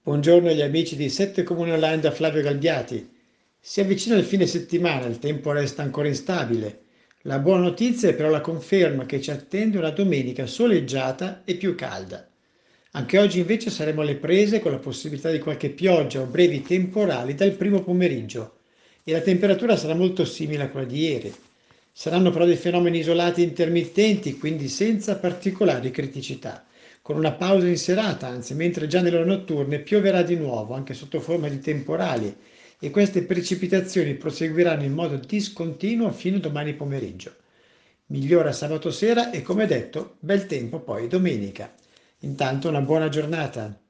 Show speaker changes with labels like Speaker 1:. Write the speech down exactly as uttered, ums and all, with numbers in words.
Speaker 1: Buongiorno agli amici di Sette Comuni Online da Flavio Galbiati. Si avvicina il fine settimana, il tempo resta ancora instabile. La buona notizia è però la conferma che ci attende una domenica soleggiata e più calda. Anche oggi invece saremo alle prese con la possibilità di qualche pioggia o brevi temporali dal primo pomeriggio e la temperatura sarà molto simile a quella di ieri. Saranno però dei fenomeni isolati e intermittenti, quindi senza particolari criticità, con una pausa in serata, anzi, mentre già nelle ore notturne pioverà di nuovo, anche sotto forma di temporali, e queste precipitazioni proseguiranno in modo discontinuo fino a domani pomeriggio. Migliora sabato sera e, come detto, bel tempo poi domenica. Intanto una buona giornata.